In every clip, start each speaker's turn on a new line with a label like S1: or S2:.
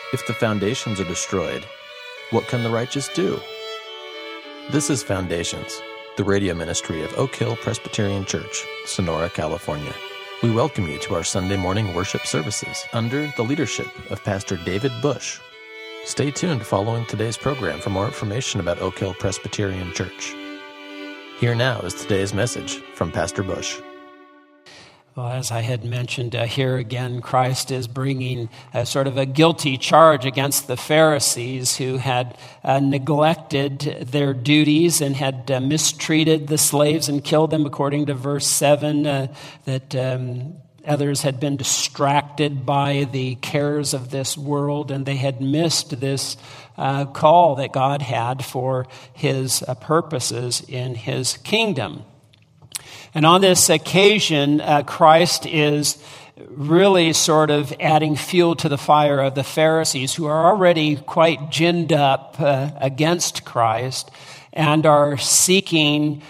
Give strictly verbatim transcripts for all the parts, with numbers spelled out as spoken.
S1: If the foundations are destroyed, what can the righteous do? This is Foundations, the radio ministry of Oak Hill Presbyterian Church, Sonora, California. We welcome you to our Sunday morning worship services under the leadership of Pastor David Bush. Stay tuned following today's program for more information about Oak Hill Presbyterian Church. Here now is today's message from Pastor Bush.
S2: Well, as I had mentioned, uh, here again, Christ is bringing a sort of a guilty charge against the Pharisees who had uh, neglected their duties and had uh, mistreated the slaves and killed them, according to verse seven, uh, that um, others had been distracted by the cares of this world, and they had missed this uh, call that God had for his uh, purposes in his kingdom. And on this occasion, uh, Christ is really sort of adding fuel to the fire of the Pharisees, who are already quite ginned up uh, against Christ and are seeking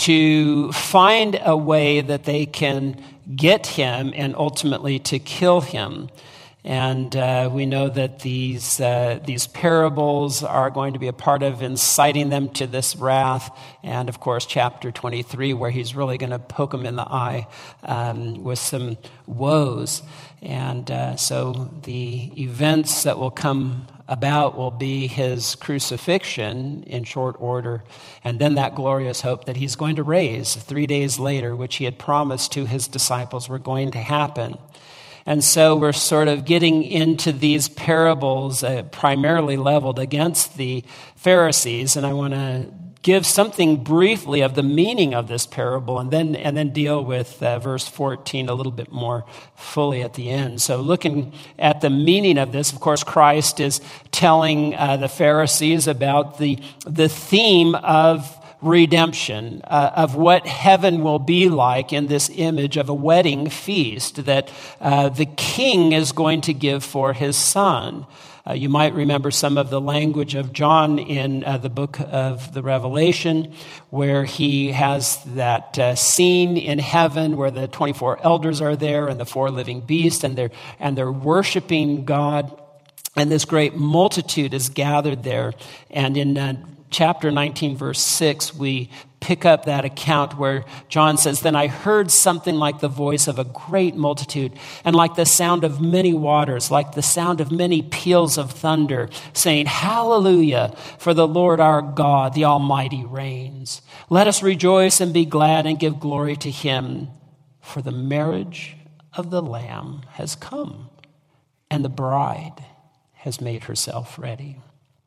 S2: to find a way that they can get him and ultimately to kill him. And uh, we know that these uh, these parables are going to be a part of inciting them to this wrath. And, of course, chapter twenty-three, where he's really going to poke them in the eye um, with some woes. And uh, so the events that will come about will be his crucifixion in short order, and then that glorious hope that he's going to raise three days later, which he had promised to his disciples were going to happen. And so we're sort of getting into these parables uh, primarily leveled against the Pharisees, and I want to give something briefly of the meaning of this parable and then and then deal with uh, verse fourteen a little bit more fully at the end. So looking at the meaning of this, of course, Christ is telling uh, the Pharisees about the the theme of redemption, uh, of what heaven will be like in this image of a wedding feast that uh, the king is going to give for his son. Uh, you might remember some of the language of John in uh, the book of the Revelation, where he has that uh, scene in heaven where the twenty-four elders are there and the four living beasts, and they're and they're worshiping God, and this great multitude is gathered there. And in uh, chapter nineteen, verse six, we pick up that account where John says, "Then I heard something like the voice of a great multitude, and like the sound of many waters, like the sound of many peals of thunder, saying, 'Hallelujah, for the Lord our God, the Almighty reigns. Let us rejoice and be glad and give glory to him, for the marriage of the Lamb has come, and the bride has made herself ready.'"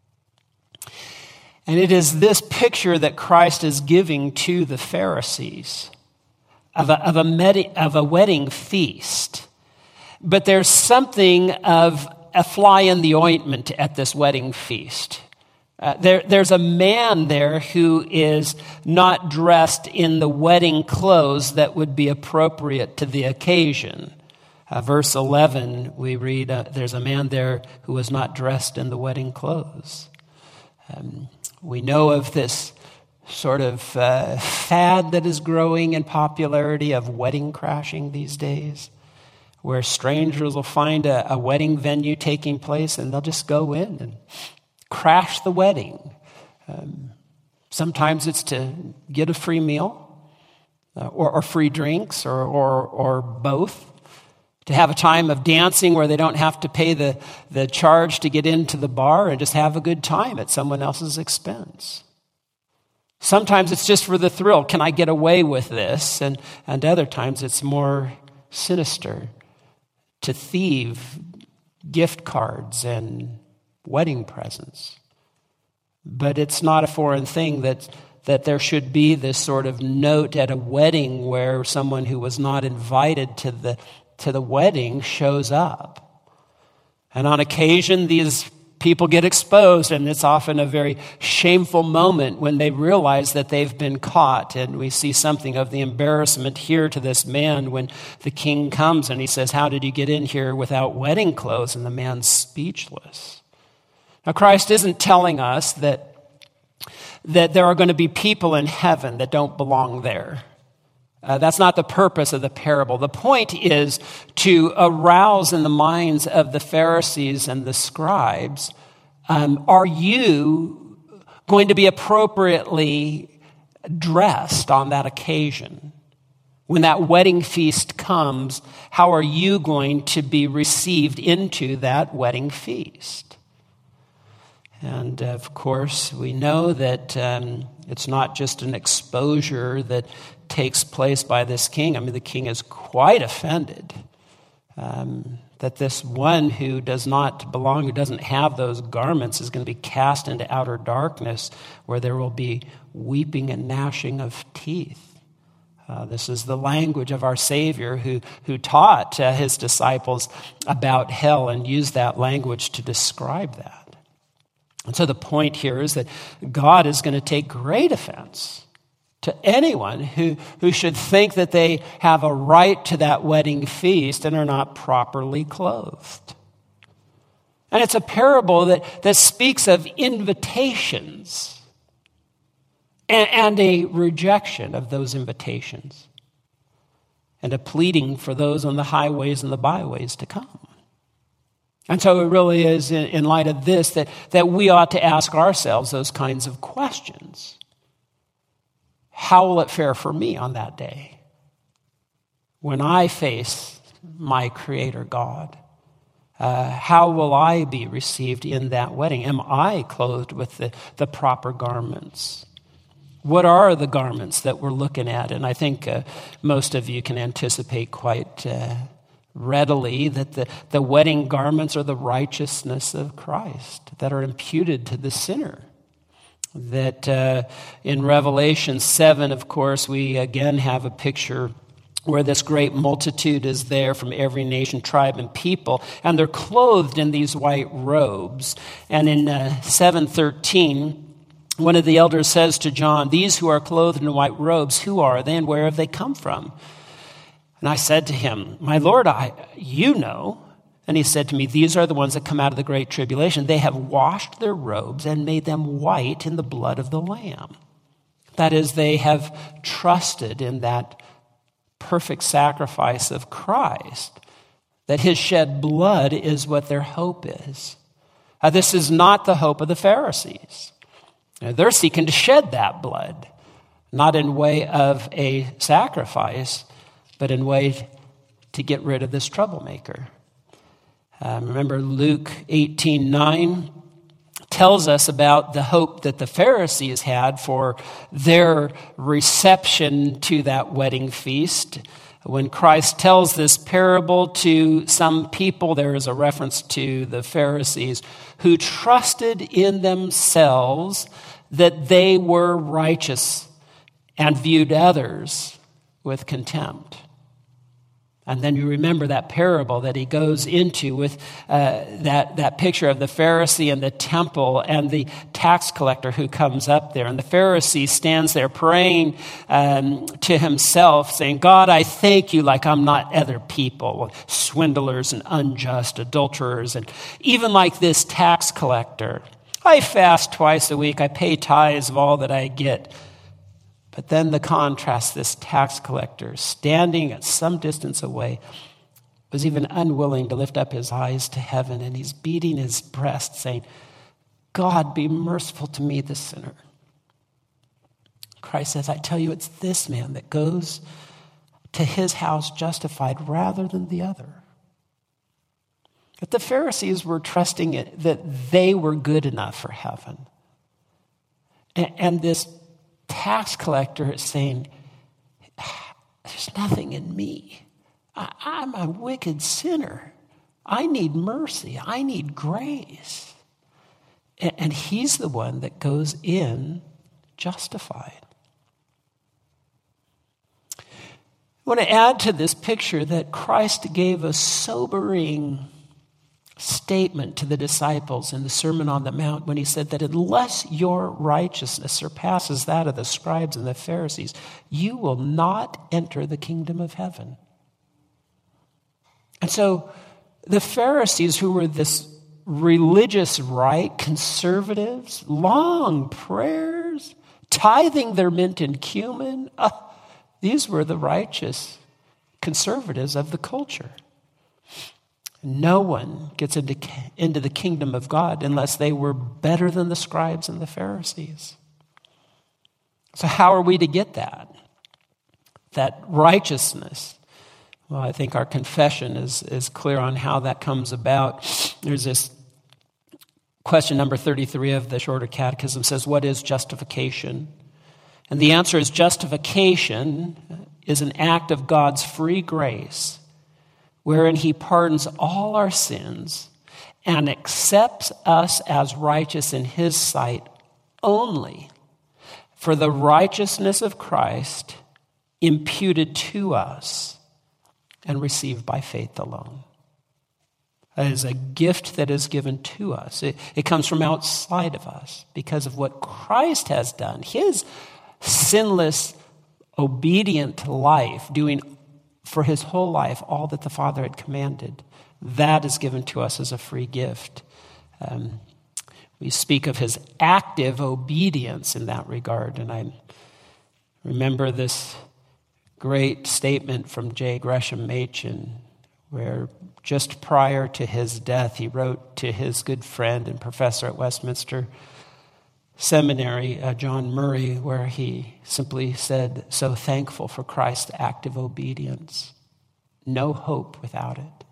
S2: And it is this picture that Christ is giving to the Pharisees of a, of a, med- of a wedding feast. But there's something of a fly in the ointment at this wedding feast. Uh, there, there's a man there who is not dressed in the wedding clothes that would be appropriate to the occasion. Uh, verse eleven, we read, uh, there's a man there who was not dressed in the wedding clothes. Um, We know of this sort of uh, fad that is growing in popularity of wedding crashing these days, where strangers will find a, a wedding venue taking place and they'll just go in and crash the wedding. Um, sometimes it's to get a free meal uh, or, or free drinks or, or, or both. To have a time of dancing where they don't have to pay the, the charge to get into the bar and just have a good time at someone else's expense. Sometimes it's just for the thrill. Can I get away with this? And, and other times it's more sinister to thieve gift cards and wedding presents. But it's not a foreign thing that, that there should be this sort of note at a wedding where someone who was not invited to the to the wedding shows up. And on occasion, these people get exposed, and it's often a very shameful moment when they realize that they've been caught. And we see something of the embarrassment here to this man when the king comes and he says, "How did you get in here without wedding clothes?" And the man's speechless. Now, Christ isn't telling us that, that there are going to be people in heaven that don't belong there. Uh, that's not the purpose of the parable. The point is to arouse in the minds of the Pharisees and the scribes, um, are you going to be appropriately dressed on that occasion? When that wedding feast comes, how are you going to be received into that wedding feast? And of course, we know that um, it's not just an exposure that takes place by this king. I mean, the king is quite offended um, that this one who does not belong, who doesn't have those garments, is going to be cast into outer darkness where there will be weeping and gnashing of teeth. Uh, this is the language of our Savior who, who taught uh, his disciples about hell and used that language to describe that. And so the point here is that God is going to take great offense to anyone who, who should think that they have a right to that wedding feast and are not properly clothed. And it's a parable that, that speaks of invitations and, and a rejection of those invitations and a pleading for those on the highways and the byways to come. And so it really is in, in light of this that, that we ought to ask ourselves those kinds of questions. How will it fare for me on that day when I face my Creator God? Uh, how will I be received in that wedding? Am I clothed with the, the proper garments? What are the garments that we're looking at? And I think uh, most of you can anticipate quite uh, readily that the, the wedding garments are the righteousness of Christ that are imputed to the sinner. That uh, in Revelation seven, of course, we again have a picture where this great multitude is there from every nation, tribe, and people, and they're clothed in these white robes. And in uh, seven thirteen, one of the elders says to John, "These who are clothed in white robes, who are they and where have they come from?" And I said to him, "My Lord, I, you know." And he said to me, "These are the ones that come out of the great tribulation. They have washed their robes and made them white in the blood of the Lamb." That is, they have trusted in that perfect sacrifice of Christ, that his shed blood is what their hope is. Uh, this is not the hope of the Pharisees. Now, they're seeking to shed that blood, not in way of a sacrifice, but in way to get rid of this troublemaker. Um, remember, Luke eighteen nine tells us about the hope that the Pharisees had for their reception to that wedding feast. When Christ tells this parable to some people, there is a reference to the Pharisees who trusted in themselves that they were righteous and viewed others with contempt. And then you remember that parable that he goes into with uh, that, that picture of the Pharisee in the temple and the tax collector who comes up there. And the Pharisee stands there praying um, to himself, saying, "God, I thank you like I'm not other people, swindlers and unjust, adulterers, and even like this tax collector. I fast twice a week. I pay tithes of all that I get." But then the contrast, this tax collector standing at some distance away was even unwilling to lift up his eyes to heaven, and he's beating his breast saying, "God, be merciful to me, the sinner." Christ says, "I tell you, it's this man that goes to his house justified rather than the other." But the Pharisees were trusting it, that they were good enough for heaven. And, and this tax collector is saying, "There's nothing in me. I, I'm a wicked sinner. I need mercy. I need grace." And, and he's the one that goes in justified. I want to add to this picture that Christ gave a sobering statement to the disciples in the Sermon on the Mount when he said that unless your righteousness surpasses that of the scribes and the Pharisees, you will not enter the kingdom of heaven. And so the Pharisees, who were this religious right, conservatives, long prayers, tithing their mint and cumin, uh, These were the righteous conservatives of the culture. No one gets into, into the kingdom of God unless they were better than the scribes and the Pharisees. So how are we to get that? That righteousness? Well, I think our confession is, is clear on how that comes about. There's this question number thirty-three of the Shorter Catechism says, what is justification? And the answer is justification is an act of God's free grace wherein he pardons all our sins and accepts us as righteous in his sight only for the righteousness of Christ imputed to us and received by faith alone. It is a gift that is given to us. It, it comes from outside of us because of what Christ has done. His sinless, obedient life, doing for his whole life all that the Father had commanded. That is given to us as a free gift. Um, we speak of his active obedience in that regard. And I remember this great statement from J. Gresham Machen, where just prior to his death, he wrote to his good friend and professor at Westminster Seminary, uh, John Murray, where he simply said, so thankful for Christ's active obedience. No hope without it.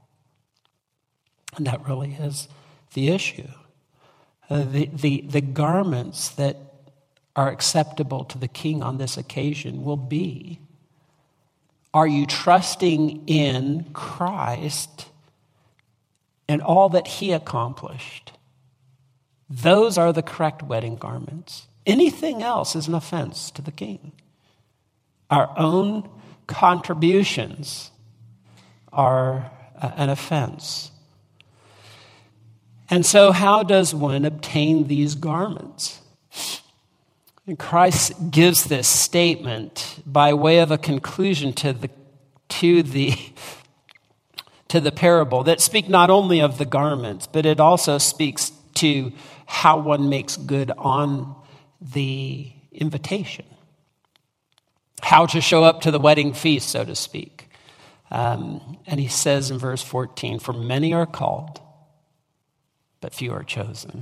S2: And that really is the issue. Uh, the, the, the garments that are acceptable to the king on this occasion will be, are you trusting in Christ and all that he accomplished? Those are the correct wedding garments. Anything else is an offense to the king. Our own contributions are an offense. And so how does one obtain these garments? And Christ gives this statement by way of a conclusion to the to the to the parable that speak not only of the garments, but it also speaks to how one makes good on the invitation. How to show up to the wedding feast, so to speak. Um, and he says in verse fourteen, for many are called, but few are chosen.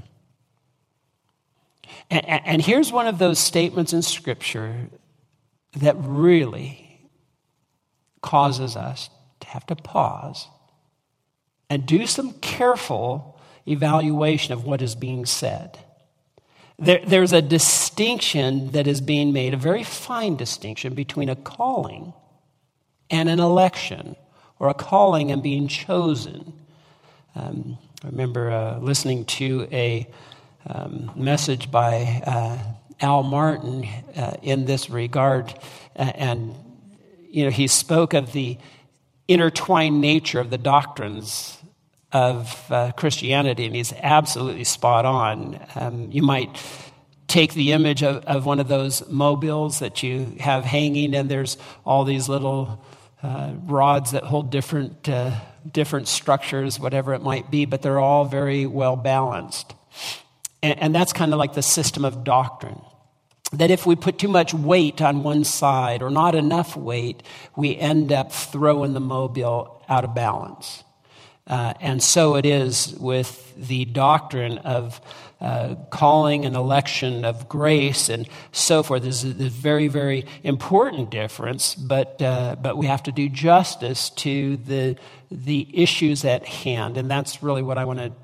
S2: And, and here's one of those statements in Scripture that really causes us to have to pause and do some careful evaluation of what is being said. There, there's a distinction that is being made, a very fine distinction between a calling and an election, or a calling and being chosen. Um, I remember uh, listening to a um, message by uh, Al Martin uh, in this regard, uh, and you know he spoke of the intertwined nature of the doctrines of uh, Christianity, and he's absolutely spot on. Um, you might take the image of, of one of those mobiles that you have hanging, and there's all these little uh, rods that hold different uh, different structures, whatever it might be, but they're all very well balanced. And, and that's kind of like the system of doctrine. That if we put too much weight on one side or not enough weight, we end up throwing the mobile out of balance. Uh, and so it is with the doctrine of uh, calling and election of grace and so forth. This is a very, very important difference, but uh, but we have to do justice to the the issues at hand, and that's really what I want to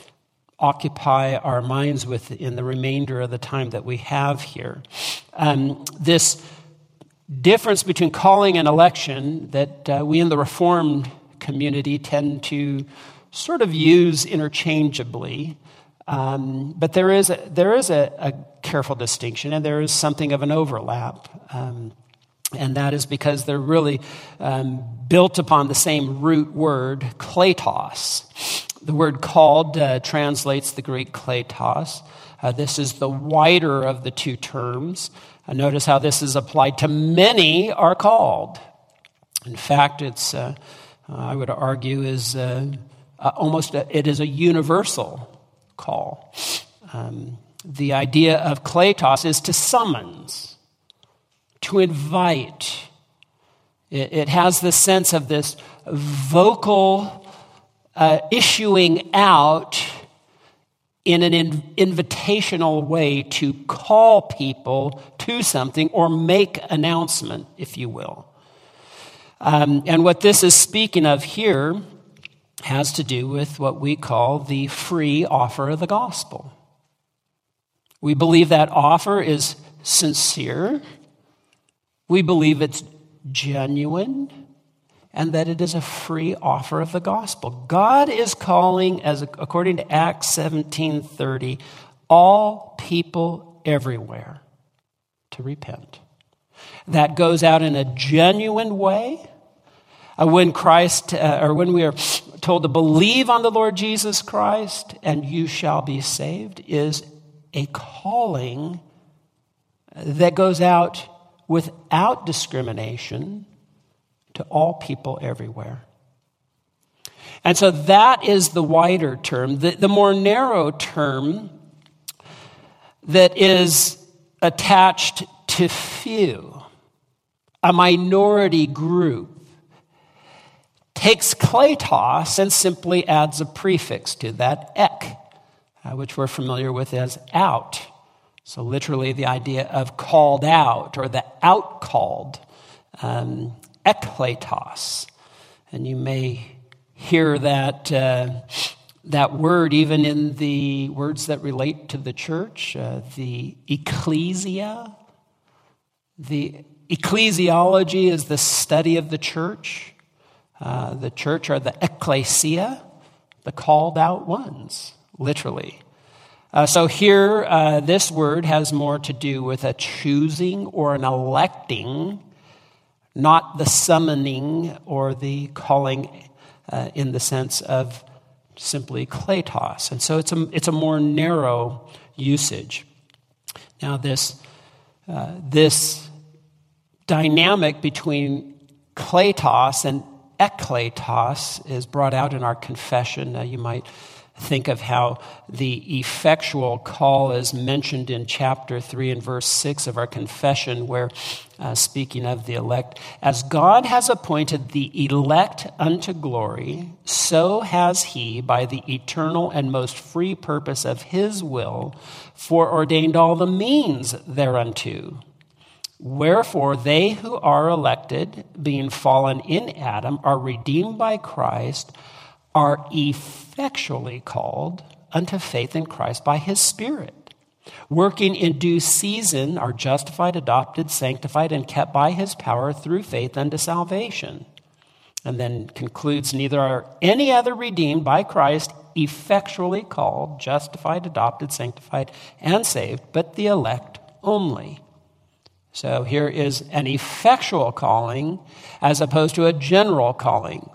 S2: occupy our minds with in the remainder of the time that we have here. Um, this difference between calling and election that uh, we in the Reformed community tend to sort of use interchangeably, um, but there is a, there is a, a careful distinction, and there is something of an overlap, um, and that is because they're really um, built upon the same root word, kletos. The word called uh, translates the Greek kletos. Uh, this is the wider of the two terms. Uh, notice how this is applied to many are called. In fact, it's uh, I would argue is uh, uh, almost a, it is a universal call. Um, the idea of kletos is to summons, to invite, It, it has the sense of this vocal uh, issuing out in an in, invitational way to call people to something or make announcement, if you will. Um, and what this is speaking of here has to do with what we call the free offer of the gospel. We believe that offer is sincere. We believe it's genuine, and that it is a free offer of the gospel. God is calling, as according to Acts seventeen thirty, all people everywhere to repent. That goes out in a genuine way. Uh, when Christ, uh, or when we are told to believe on the Lord Jesus Christ and you shall be saved, is a calling that goes out without discrimination to all people everywhere. And so that is the wider term. The, the more narrow term that is attached to few, a minority group, takes kletos and simply adds a prefix to that, ek, uh, which we're familiar with as out. So literally the idea of called out or the out-called, um, ekletos. And you may hear that uh, that word even in the words that relate to the church, uh, the ecclesia. The ecclesiology is the study of the church. Uh, the church are the ecclesia, the called out ones, literally. Uh, so here, uh, this word has more to do with a choosing or an electing, not the summoning or the calling uh, in the sense of simply kletos. And so it's a, it's a more narrow usage. Now this, uh, this dynamic between kletos and ekletos is brought out in our confession. Uh, you might think of how the effectual call is mentioned in chapter three and verse six of our confession, where, uh, speaking of the elect, as God has appointed the elect unto glory, so has he, by the eternal and most free purpose of his will, foreordained all the means thereunto. Wherefore they who are elected, being fallen in Adam, are redeemed by Christ, are effectually called unto faith in Christ by his Spirit, working in due season, are justified, adopted, sanctified, and kept by his power through faith unto salvation. And then concludes, neither are any other redeemed by Christ, effectually called, justified, adopted, sanctified, and saved, but the elect only. So here is an effectual calling as opposed to a general calling.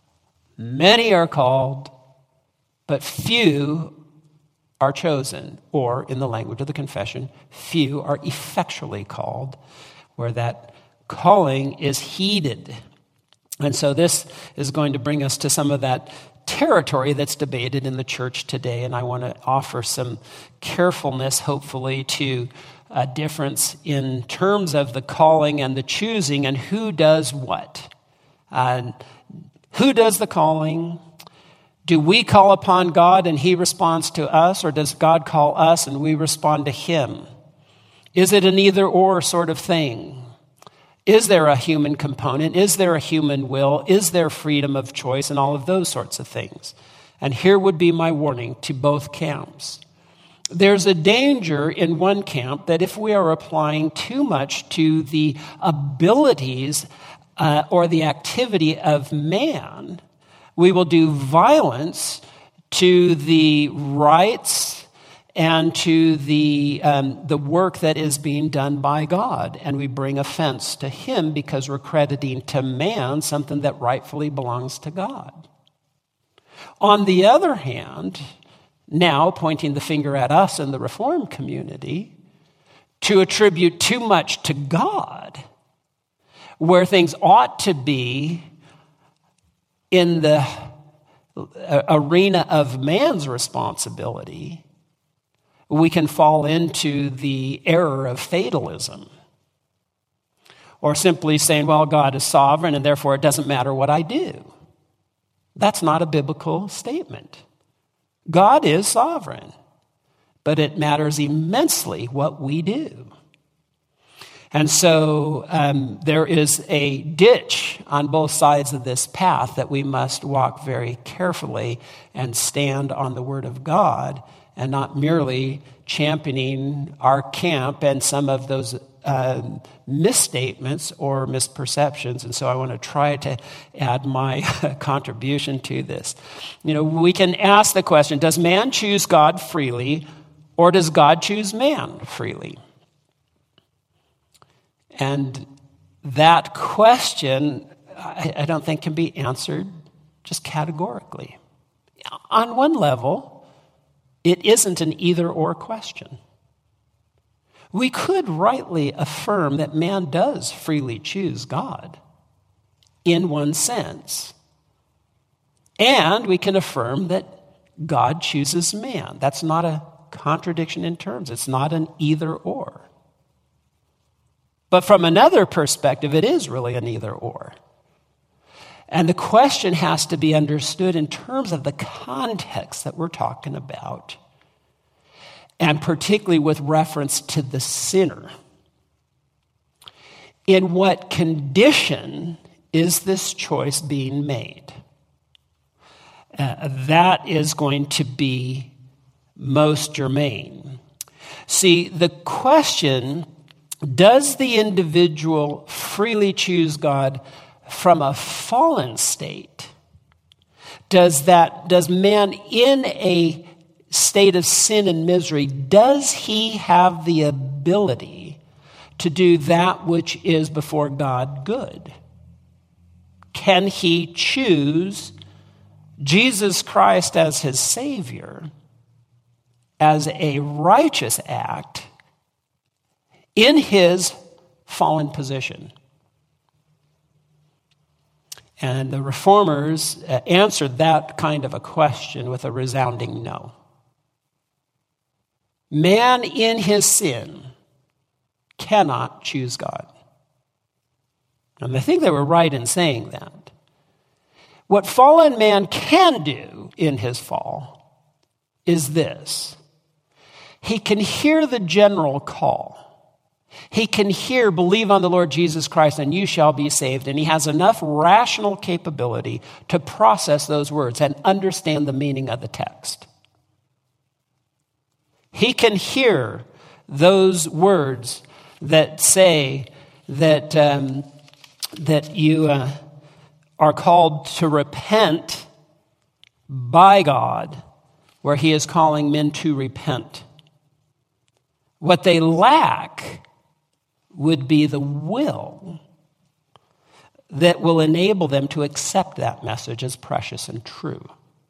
S2: Many are called, but few are chosen. Or, in the language of the confession, few are effectually called, where that calling is heeded. And so this is going to bring us to some of that territory that's debated in the church today. And I want to offer some carefulness, hopefully, to a difference in terms of the calling and the choosing and who does what. Uh, Who does the calling? Do we call upon God and he responds to us, or does God call us and we respond to him? Is it an either or sort of thing? Is there a human component? Is there a human will? Is there freedom of choice and all of those sorts of things? And here would be my warning to both camps. There's a danger in one camp that if we are applying too much to the abilities Uh, or the activity of man, we will do violence to the rights and to the um, the work that is being done by God. And we bring offense to him because we're crediting to man something that rightfully belongs to God. On the other hand, now pointing the finger at us in the Reformed community, to attribute too much to God, where things ought to be in the arena of man's responsibility, we can fall into the error of fatalism. or simply saying, well, God is sovereign and therefore it doesn't matter what I do. That's not a biblical statement. God is sovereign, but it matters immensely what we do. And so um, there is a ditch on both sides of this path that we must walk very carefully and stand on the Word of God and not merely championing our camp and some of those uh, misstatements or misperceptions. And so I want to try to add my contribution to this. You know, we can ask the question, does man choose God freely or does God choose man freely? And that question, I, I don't think can be answered just categorically. On one level, it isn't an either-or question. We could rightly affirm that man does freely choose God in one sense. And we can affirm that God chooses man. That's not a contradiction in terms. It's not an either-or. But from another perspective, it is really an either-or. And the question has to be understood in terms of the context that we're talking about, and particularly with reference to the sinner. In what condition is this choice being made? Uh, that is going to be most germane. See, the question, does the individual freely choose God from a fallen state? Does that, does man in a state of sin and misery, does he have the ability to do that which is before God good? Can he choose Jesus Christ as his Savior as a righteous act in his fallen position? And the Reformers answered that kind of a question with a resounding no. Man in his sin cannot choose God. And I think they were right in saying that. What fallen man can do in his fall is this. He can hear the general call. He can hear, believe on the Lord Jesus Christ and you shall be saved. And he has enough rational capability to process those words and understand the meaning of the text. He can hear those words that say that, um, that you uh, are called to repent by God, where he is calling men to repent. What they lack would be the will that will enable them to accept that message as precious and true.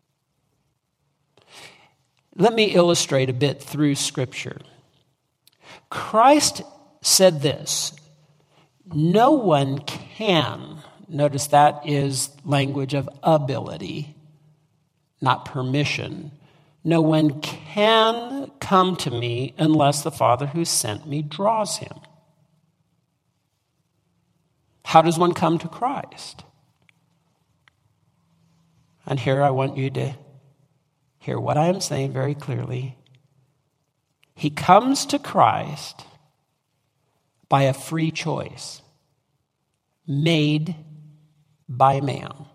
S2: Let me illustrate a bit through Scripture. Christ said this, no one can, notice that is language of ability, not permission. No one can come to me unless the Father who sent me draws him. How does one come to Christ? And here I want you to hear what I am saying very clearly. He comes to Christ by a free choice made by man.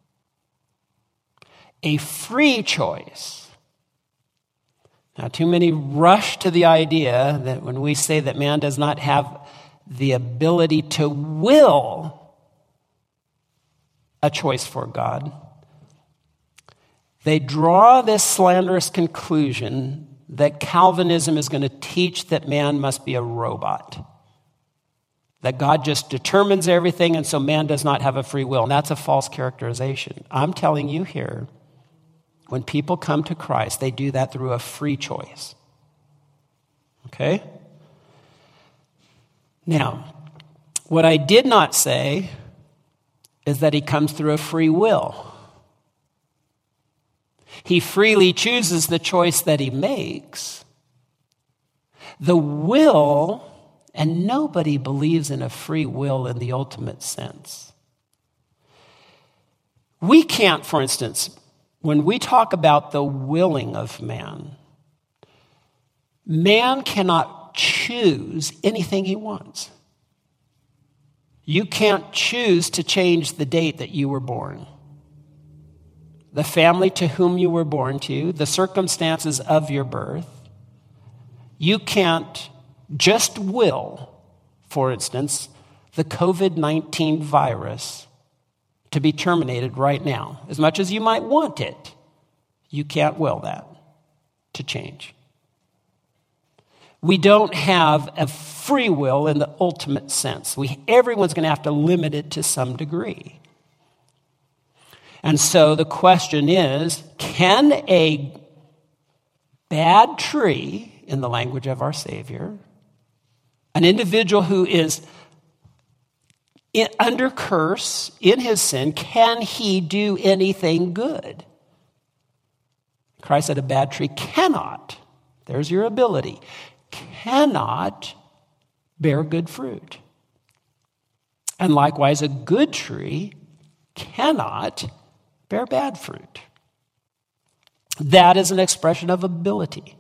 S2: A free choice. Now, too many rush to the idea that when we say that man does not have the ability to will a choice for God, they draw this slanderous conclusion that Calvinism is going to teach that man must be a robot, that God just determines everything and so man does not have a free will. And that's a false characterization. I'm telling you here, when people come to Christ, they do that through a free choice. Okay? Now, what I did not say is that he comes through a free will. He freely chooses the choice that he makes. The will And nobody believes in a free will in the ultimate sense. We can't, for instance, when we talk about the willing of man, man cannot choose anything he wants. You can't choose to change the date that you were born, the family to whom you were born to, the circumstances of your birth. You can't just will, for instance, the covid nineteen virus to be terminated right now. As much as you might want it, you can't will that to change. We don't have a free will in the ultimate sense. We, everyone's going to have to limit it to some degree. And so the question is, can a bad tree, in the language of our Savior, an individual who is in, under curse in his sin, can he do anything good? Christ said a bad tree cannot, there's your ability, cannot bear good fruit. And likewise, a good tree cannot bear bad fruit. That is an expression of ability.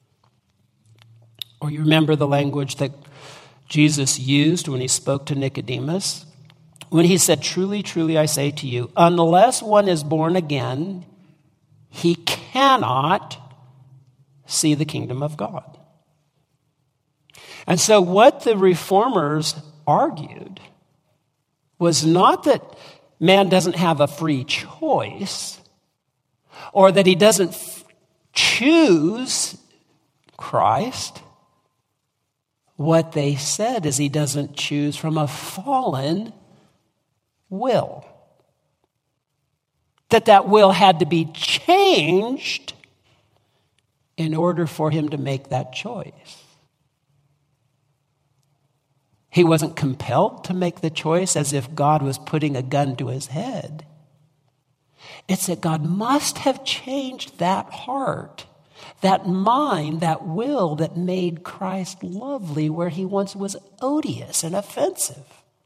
S2: Or you remember the language that Jesus used when he spoke to Nicodemus, when he said, "Truly, truly, I say to you, unless one is born again, he cannot see the kingdom of God." And so what the reformers argued was not that man doesn't have a free choice, or that he doesn't f- choose Christ. What they said is he doesn't choose from a fallen will. That that will had to be changed in order for him to make that choice. He wasn't compelled to make the choice as if God was putting a gun to his head. It's that God must have changed that heart, that mind, that will that made Christ lovely where he once was odious and offensive.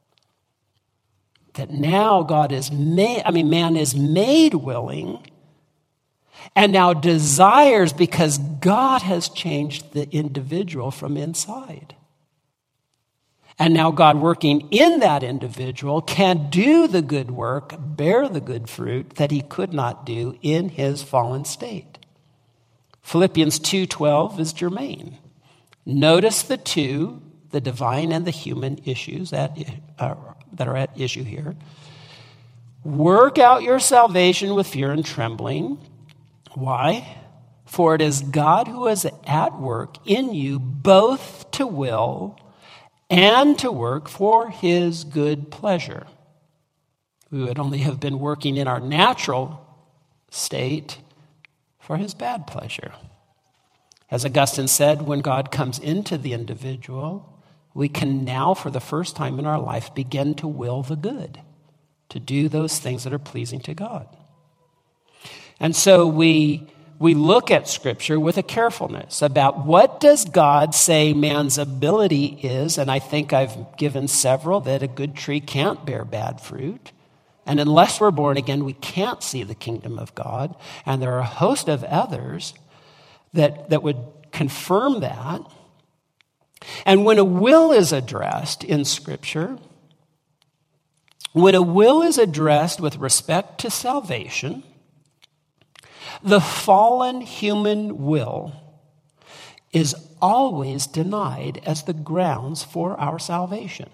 S2: That now God is made, I mean, man is made willing and now desires because God has changed the individual from inside. And now God working in that individual can do the good work, bear the good fruit that he could not do in his fallen state. Philippians two twelve is germane. Notice the two, the divine and the human issues that, uh, that are at issue here. Work out your salvation with fear and trembling. Why? For it is God who is at work in you both to will and to work for his good pleasure. We would only have been working in our natural state for his bad pleasure. As Augustine said, when God comes into the individual, we can now, for the first time in our life, begin to will the good, to do those things that are pleasing to God. And so we we look at Scripture with a carefulness about what does God say man's ability is, and I think I've given several, that a good tree can't bear bad fruit. And unless we're born again, we can't see the kingdom of God. And there are a host of others that, that would confirm that. And when a will is addressed in Scripture, when a will is addressed with respect to salvation, the fallen human will is always denied as the grounds for our salvation.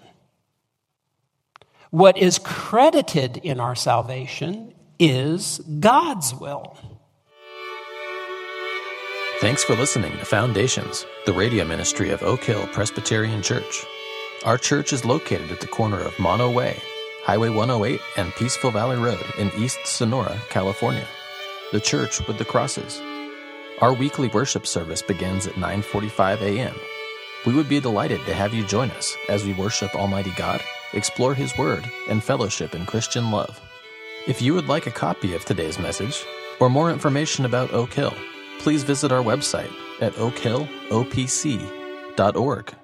S2: What is credited in our salvation is God's will.
S1: Thanks for listening to Foundations, the radio ministry of Oak Hill Presbyterian Church. Our church is located at the corner of Mono Way, Highway one oh eight, and Peaceful Valley Road in East Sonora, California. The church with the crosses. Our weekly worship service begins at nine forty-five a.m. We would be delighted to have you join us as we worship Almighty God, explore His Word, and fellowship in Christian love. If you would like a copy of today's message or more information about Oak Hill, please visit our website at oak hill o p c dot org.